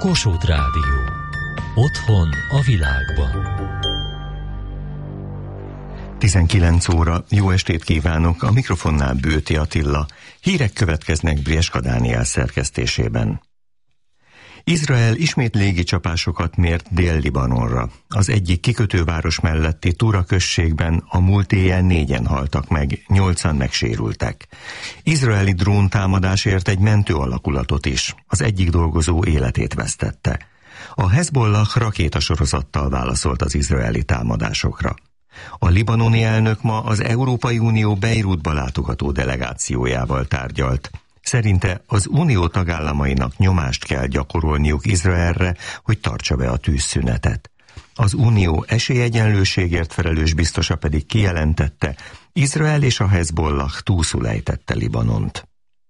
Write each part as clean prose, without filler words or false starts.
Kossuth Rádió. Otthon a világban. 19 óra, jó estét kívánok, a mikrofonnál Bőti Attila. Hírek következnek Brieska Dániel szerkesztésében. Izrael ismét légicsapásokat mért Dél-Libanonra. Az egyik kikötőváros melletti Tura községben a múlt éjjel 4-en haltak meg, 8-an megsérültek. Izraeli dróntámadásért egy mentő alakulatot is. Az egyik dolgozó életét vesztette. A Hezbollah rakétasorozattal válaszolt az izraeli támadásokra. A libanoni elnök ma az Európai Unió Beirutba látogató delegációjával tárgyalt. Szerinte az unió tagállamainak nyomást kell gyakorolniuk Izraelre, hogy tartsa be a tűzszünetet. Az unió esélyegyenlőségért felelős biztosa pedig kijelentette, Izrael és a Hezbollah túlszul ejtette Libanont.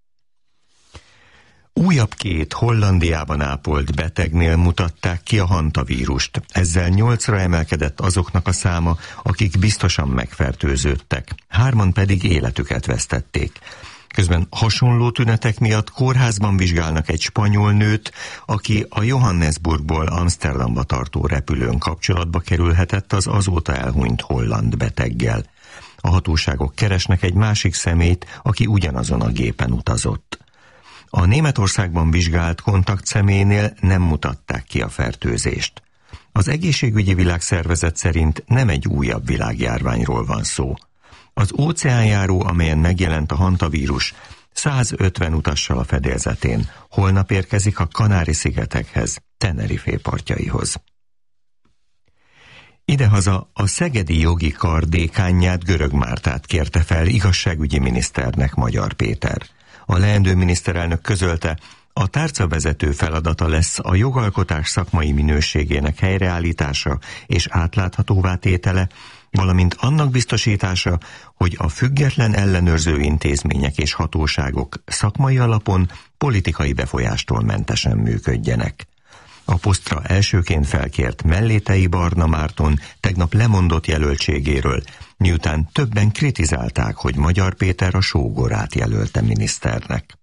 Újabb 2 Hollandiában ápolt betegnél mutatták ki a hantavírust. Ezzel 8-ra emelkedett azoknak a száma, akik biztosan megfertőződtek. 3-an pedig életüket vesztették. Közben hasonló tünetek miatt kórházban vizsgálnak egy spanyol nőt, aki a Johannesburgból Amsterdamba tartó repülőn kapcsolatba kerülhetett az azóta elhunyt holland beteggel. A hatóságok keresnek egy másik személyt, aki ugyanazon a gépen utazott. A Németországban vizsgált kontaktszemélynél nem mutatták ki a fertőzést. Az Egészségügyi Világszervezet szerint nem egy újabb világjárványról van szó. Az óceánjáró, amelyen megjelent a hantavírus, 150 utassal a fedélzetén. Holnap érkezik a Kanári-szigetekhez, Tenerife partjaihoz. Idehaza a szegedi jogi kar dékánját, Görög Mártát kérte fel igazságügyi miniszternek Magyar Péter. A leendő miniszterelnök közölte, a tárcavezető feladata lesz a jogalkotás szakmai minőségének helyreállítása és átláthatóvá tétele, valamint annak biztosítása, hogy a független ellenőrző intézmények és hatóságok szakmai alapon politikai befolyástól mentesen működjenek. A posztra elsőként felkért Mellétei Barna Márton tegnap lemondott jelöltségéről, miután többen kritizálták, hogy Magyar Péter a sógorát jelölte miniszternek.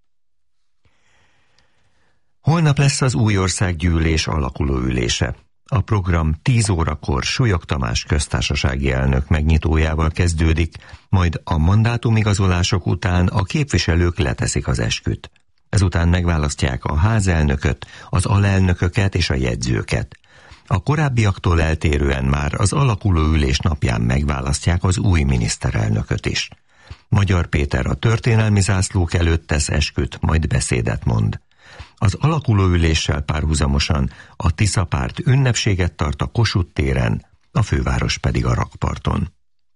Holnap lesz az új országgyűlés alakuló ülése. A program 10 órakor Súlyog Tamás köztársasági elnök megnyitójával kezdődik, majd a mandátumigazolások után a képviselők leteszik az esküt. Ezután megválasztják a házelnököt, az alelnököket és a jegyzőket. A korábbiaktól eltérően már az alakuló ülés napján megválasztják az új miniszterelnököt is. Magyar Péter a történelmi zászlók előtt tesz esküt, majd beszédet mond. Az alakuló üléssel párhuzamosan a Tisza párt ünnepséget tart a Kossuth téren, a főváros pedig a rakparton.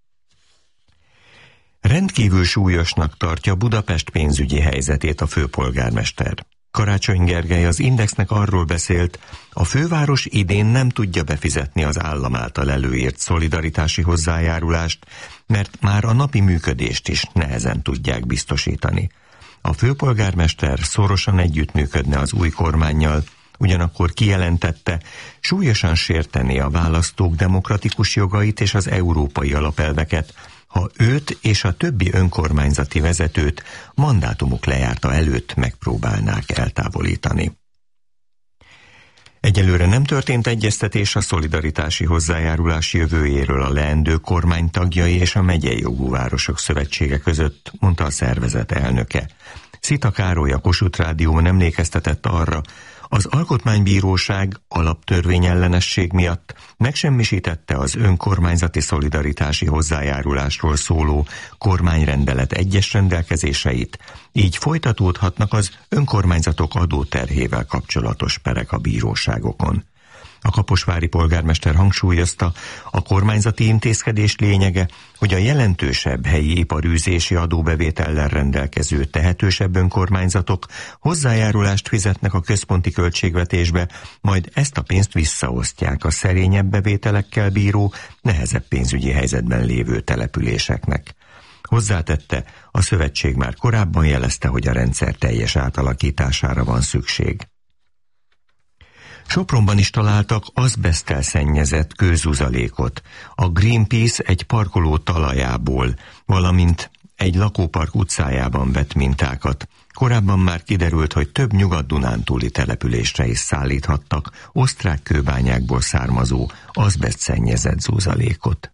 Rendkívül súlyosnak tartja Budapest pénzügyi helyzetét a főpolgármester. Karácsony Gergely az Indexnek arról beszélt, a főváros idén nem tudja befizetni az állam által előírt szolidaritási hozzájárulást, mert már a napi működést is nehezen tudják biztosítani. A főpolgármester szorosan együttműködne az új kormánnyal, ugyanakkor kijelentette, súlyosan sértené a választók demokratikus jogait és az európai alapelveket, ha őt és a többi önkormányzati vezetőt mandátumuk lejárta előtt megpróbálnák eltávolítani. Egyelőre nem történt egyeztetés a szolidaritási hozzájárulás jövőjéről a leendő kormány tagjai és a megyei jogú városok szövetsége között, mondta a szervezet elnöke. Szita Károly, a Kossuth Rádióban emlékeztetett arra, az Alkotmánybíróság alaptörvényellenesség miatt megsemmisítette az önkormányzati szolidaritási hozzájárulásról szóló kormányrendelet egyes rendelkezéseit, így folytatódhatnak az önkormányzatok adóterhével kapcsolatos perek a bíróságokon. A kaposvári polgármester hangsúlyozta, a kormányzati intézkedés lényege, hogy a jelentősebb helyi iparűzési adóbevétellel rendelkező tehetősebb önkormányzatok hozzájárulást fizetnek a központi költségvetésbe, majd ezt a pénzt visszaosztják a szerényebb bevételekkel bíró, nehezebb pénzügyi helyzetben lévő településeknek. Hozzátette, a szövetség már korábban jelezte, hogy a rendszer teljes átalakítására van szükség. Sopronban is találtak azbeszttel szennyezett kőzuzalékot. A Greenpeace egy parkoló talajából, valamint egy lakópark utcájában vett mintákat. Korábban már kiderült, hogy több nyugat-dunántúli településre is szállíthattak osztrák kőbányákból származó azbestszennyezett zúzalékot.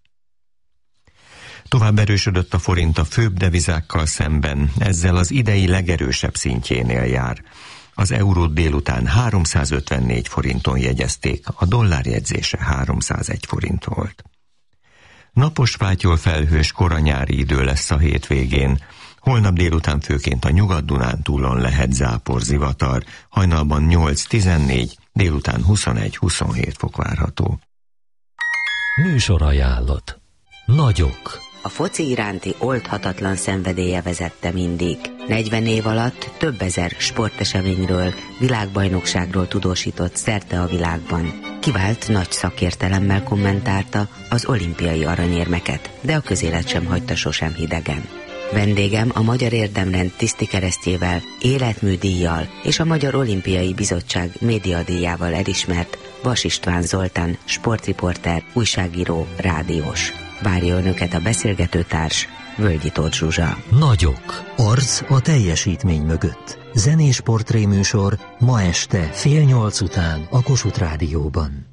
Tovább erősödött a forint a főbb devizákkal szemben, ezzel az idei legerősebb szintjénél jár. Az eurót délután 354 forinton jegyezték, a dollár jegyzése 301 forint volt. Napos, fátyol felhős koranyári idő lesz a hétvégén. Holnap délután főként a Nyugat-Dunántúlon lehet záporzivatar, hajnalban 8-14, délután 21-27 fok várható. Műsorajánlat. Nagyok. A foci iránti oldhatatlan szenvedélye vezette mindig. 40 év alatt több ezer sporteseményről, világbajnokságról tudósított szerte a világban. Kivált nagy szakértelemmel kommentálta az olimpiai aranyérmeket, de a közélet sem hagyta sosem hidegen. Vendégem a Magyar Érdemrend tisztikeresztjével, életműdíjjal és a Magyar Olimpiai Bizottság médiadíjával elismert Vas István Zoltán, sportriporter, újságíró, rádiós. Várja önöket a beszélgetőtárs, Völgyi Tóth Zsuzsa. Nagyok. Arc a teljesítmény mögött. Zenés portréműsor ma este 7:30 után a Kossuth Rádióban.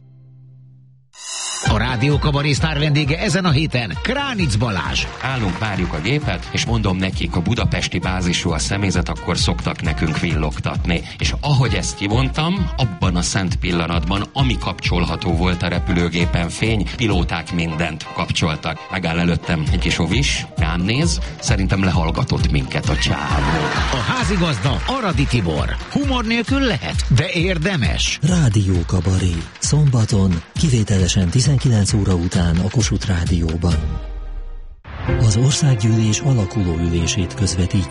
A Rádió Kabaré sztár vendége ezen a héten Kránic Balázs. Állunk, várjuk a gépet, és mondom nekik, a budapesti bázisú a személyzet, akkor szoktak nekünk villogtatni. És ahogy ezt kivontam, abban a szent pillanatban, ami kapcsolható volt a repülőgépen, fény, pilóták mindent kapcsoltak. Megáll előttem egy kis ovis, rám néz, szerintem lehallgatott minket a csávó. A házigazda Aradi Tibor. Humor nélkül lehet, de érdemes. Rádió Kabaré. Szombaton, kivételesen 19 óra után a Kossuth Rádióban. Az országgyűlés alakuló ülését közvetítjük.